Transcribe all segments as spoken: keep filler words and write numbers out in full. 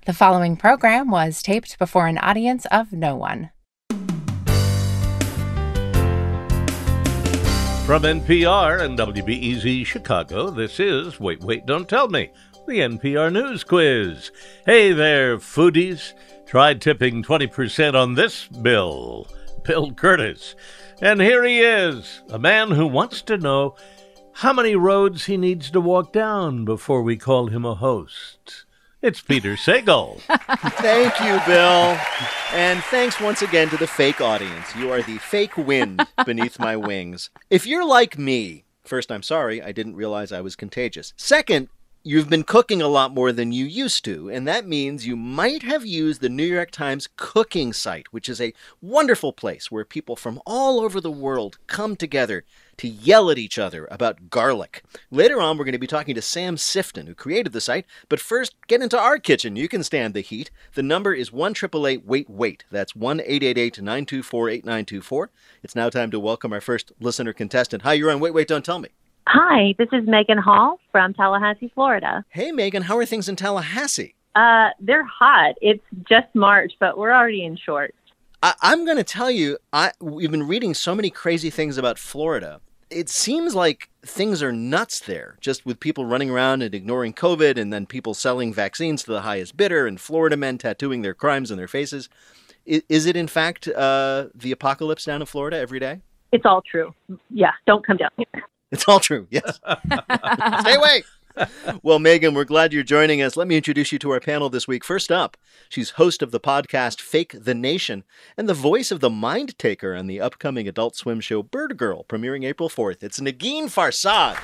The following program was taped before an audience of no one. From N P R and W B E Z Chicago, this is Wait, Wait, Don't Tell Me, the N P R News Quiz. Hey there, foodies. Try tipping twenty percent on this bill. Bill Curtis. And here he is, a man who wants to know how many roads he needs to walk down before we call him a host. It's Peter Sagal. Thank you, Bill. And thanks once again to the fake audience. You are the fake wind beneath my wings. If you're like me, first, I'm sorry, I didn't realize I was contagious. Second, you've been cooking a lot more than you used to, and that means you might have used the New York Times cooking site, which is a wonderful place where people from all over the world come together to yell at each other about garlic. Later on, we're going to be talking to Sam Sifton, who created the site, but first, get into our kitchen. You can stand the heat. The number is one eight eight eight wait wait. That's one eight eight eight nine two four eight nine two four. It's now time to welcome our first listener contestant. Hi, you're on Wait, Wait, Don't Tell Me. Hi, this is Megan Hall from Tallahassee, Florida. Hey, Megan, how are things in Tallahassee? Uh, they're hot. It's just March, but we're already in shorts. I- I'm going to tell you, I we've been reading so many crazy things about Florida. It seems like things are nuts there, just with people running around and ignoring COVID, and then people selling vaccines to the highest bidder, and Florida men tattooing their crimes on their faces. Is, is it, in fact, uh, the apocalypse down in Florida every day? It's all true. Yeah, don't come down here. It's all true, yes. Stay away. Well, Megan, we're glad you're joining us. Let me introduce you to our panel this week. First up, she's host of the podcast Fake the Nation and the voice of the Mind Taker on the upcoming Adult Swim show Bird Girl, premiering April fourth. It's Negin Farsad.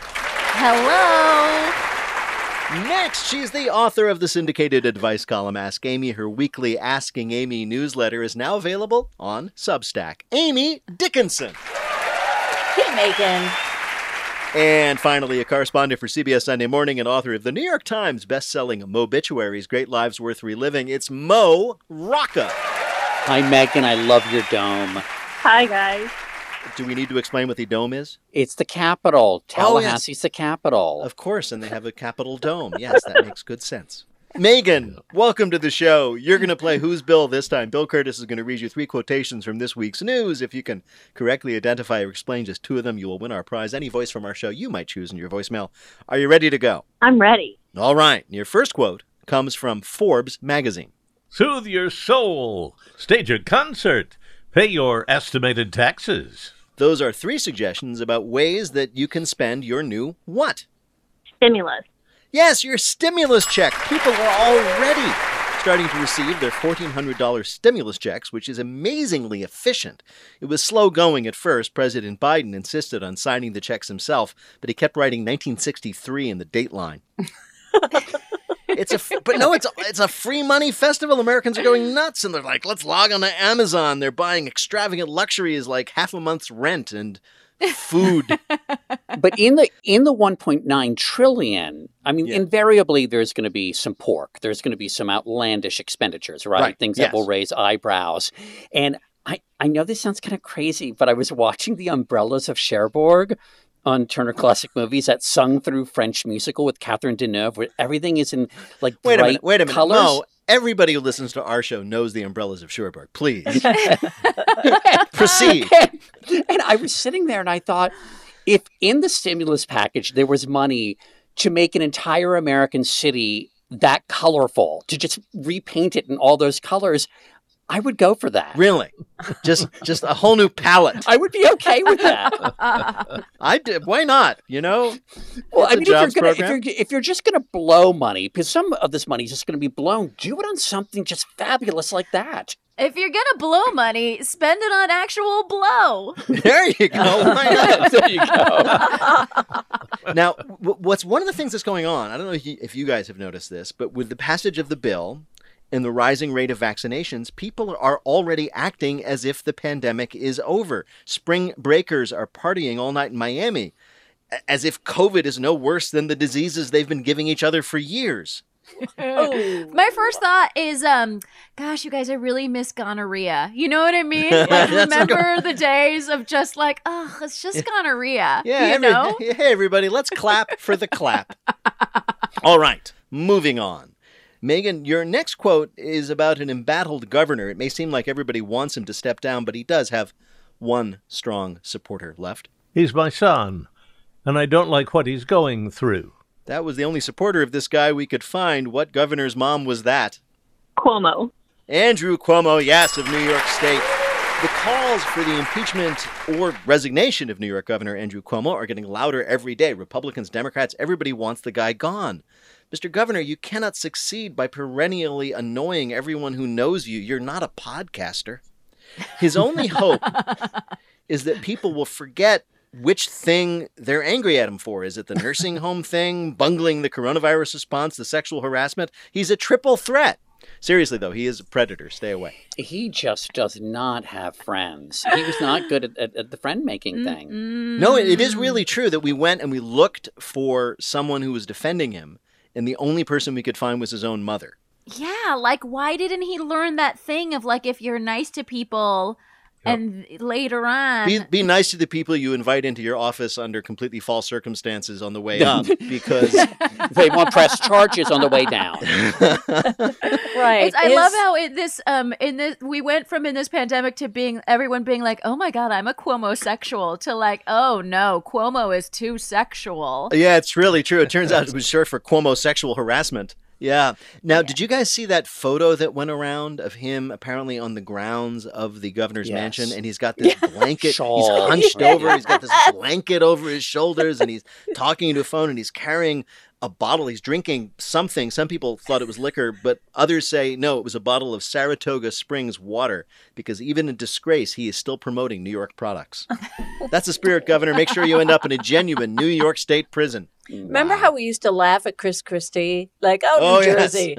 Hello. Next, she's the author of the syndicated advice column Ask Amy. Her weekly Asking Amy newsletter is now available on Substack. Amy Dickinson. Hey, Megan. And finally, a correspondent for C B S Sunday Morning and author of the New York Times best-selling Mobituaries, Great Lives Worth Reliving, it's Mo Rocca. Hi, Megan. I love your dome. Hi, guys. Do we need to explain what the dome is? It's the capital. Tallahassee's oh, yes. the capital. Of course, and they have a Capitol dome. Yes, that makes good sense. Megan, welcome to the show. You're going to play Who's Bill this time. Bill Curtis is going to read you three quotations from this week's news. If you can correctly identify or explain just two of them, you will win our prize. Any voice from our show you might choose in your voicemail. Are you ready to go? I'm ready. All right. Your first quote comes from Forbes magazine. Soothe your soul. Stage a concert. Pay your estimated taxes. Those are three suggestions about ways that you can spend your new what? Stimulus. Yes, your stimulus check. People are already starting to receive their fourteen hundred dollars stimulus checks, which is amazingly efficient. It was slow going at first. President Biden insisted on signing the checks himself, but he kept writing nineteen sixty-three in the date line. It's a, but no, it's a, it's a free money festival. Americans are going nuts, and they're like, let's log on to Amazon. They're buying extravagant luxuries like half a month's rent and food. But in the in the one point nine trillion, I mean, yeah. invariably there's going to be some pork. There's going to be some outlandish expenditures, right? right. Things yes. that will raise eyebrows. And I, I know this sounds kind of crazy, but I was watching The Umbrellas of Cherbourg on Turner Classic Movies, that sung through French musical with Catherine Deneuve, where everything is in like wait bright a minute, wait a minute. colors. No, everybody who listens to our show knows The Umbrellas of Cherbourg. Please proceed. And, and I was sitting there and I thought, if in the stimulus package there was money to make an entire American city that colorful, to just repaint it in all those colors, I would go for that. Really? Just just a whole new palette. I would be okay with that. I did. Why not? You know? Well, it's I mean, if you're, gonna, if, program. you're, if you're just going to blow money, because some of this money is just going to be blown, do it on something just fabulous like that. If you're going to blow money, spend it on actual blow. There you go. Why not? There you go. Now, w- what's one of the things that's going on, I don't know if you, if you guys have noticed this, but with the passage of the bill and the rising rate of vaccinations, people are already acting as if the pandemic is over. Spring breakers are partying all night in Miami, as if COVID is no worse than the diseases they've been giving each other for years. My first thought is, um, gosh, you guys, I really miss gonorrhea. You know what I mean? Like, remember the days of just like, oh, it's just gonorrhea. Yeah, you every, know? Hey, everybody, let's clap for the clap. All right, moving on. Megan, your next quote is about an embattled governor. It may seem like everybody wants him to step down, but he does have one strong supporter left. He's my son, and I don't like what he's going through. That was the only supporter of this guy we could find. What governor's mom was that? Cuomo. Andrew Cuomo, yes, of New York State. The calls for the impeachment or resignation of New York Governor Andrew Cuomo are getting louder every day. Republicans, Democrats, everybody wants the guy gone. Mister Governor, you cannot succeed by perennially annoying everyone who knows you. You're not a podcaster. His only hope is that people will forget which thing they're angry at him for. Is it the nursing home thing, bungling the coronavirus response, the sexual harassment? He's a triple threat. Seriously, though, he is a predator. Stay away. He just does not have friends. He was not good at, at, at the friend-making thing. Mm-hmm. No, it, it is really true that we went and we looked for someone who was defending him, and the only person we could find was his own mother. Yeah, like, why didn't he learn that thing of, like, if you're nice to people and later on... Be, be nice to the people you invite into your office under completely false circumstances on the way up, because... They won't press charges on the way down. Right. It's, I His- love how in this um in this we went from in this pandemic to being everyone being like, oh my god, I'm a Cuomo-sexual, to like, oh no, Cuomo is too sexual. Yeah, it's really true. It turns out it was short for Cuomo sexual harassment. Yeah. Now, did you guys see that photo that went around of him apparently on the grounds of the governor's Yes. mansion? And he's got this blanket. Shawl. He's hunched over. He's got this blanket over his shoulders, and he's talking to a phone, and he's carrying a bottle. He's drinking something. Some people thought it was liquor, but others say, no, it was a bottle of Saratoga Springs water, because even in disgrace, he is still promoting New York products. That's the spirit, Governor. Make sure you end up in a genuine New York State prison. Remember how we used to laugh at Chris Christie? Like, oh, New Oh, yes. Jersey.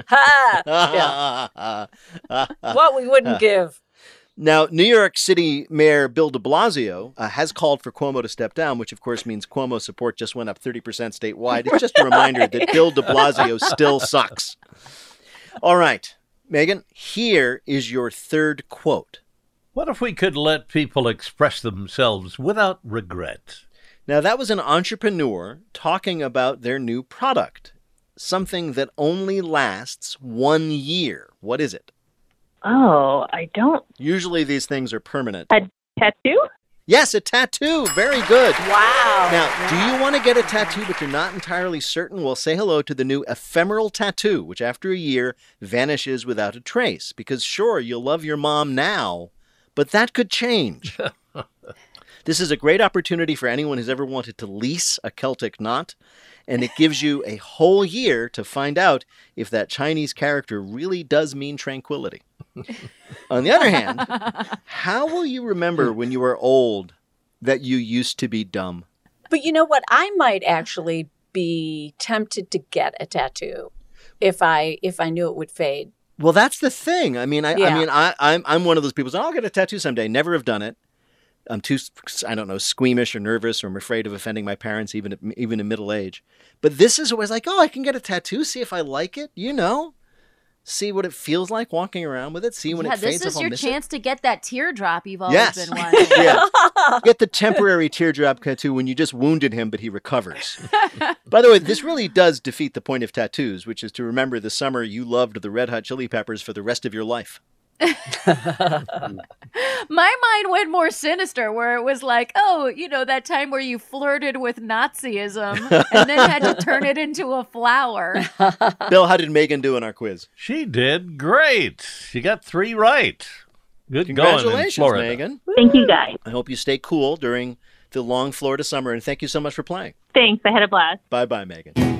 Ha! Yeah. What we wouldn't give. Now, New York City Mayor Bill de Blasio uh, has called for Cuomo to step down, which of course means Cuomo's support just went up thirty percent statewide. It's just a reminder that Bill de Blasio still sucks. All right, Megan, here is your third quote. What if we could let people express themselves without regret? Now, that was an entrepreneur talking about their new product, something that only lasts one year. What is it? Oh, I don't. Usually these things are permanent. A tattoo? Yes, a tattoo. Very good. Wow. Now, do you want to get a tattoo but you're not entirely certain? Well, say hello to the new ephemeral tattoo, which after a year vanishes without a trace. Because sure, you'll love your mom now, but that could change. This is a great opportunity for anyone who's ever wanted to lease a Celtic knot, and it gives you a whole year to find out if that Chinese character really does mean tranquility. On the other hand, how will you remember when you are old that you used to be dumb? But you know what? I might actually be tempted to get a tattoo if I if I knew it would fade. Well, that's the thing. I mean, I, Yeah. I mean, I, I'm I'm one of those people. So I'll get a tattoo someday. Never have done it. I'm too, I don't know, squeamish or nervous, or I'm afraid of offending my parents, even at, even in middle age. But this is always like, oh, I can get a tattoo, see if I like it, you know, see what it feels like walking around with it, see when Yeah, it fades. this is if I'll your miss chance it. to get that teardrop you've always Yes. been wanting. Yeah. Get the temporary teardrop tattoo when you just wounded him, but he recovers. By the way, this really does defeat the point of tattoos, which is to remember the summer you loved the Red Hot Chili Peppers for the rest of your life. My mind went more sinister, where it was like, oh, you know, that time where you flirted with Nazism and then had to turn it into a flower. Bill, how did Megan do in our quiz? She did great. She got three right. Good going in Congratulations, Florida. Megan. Thank you, guys. I hope you stay cool during the long Florida summer, and thank you so much for playing. Thanks. I had a blast. Bye-bye, Megan.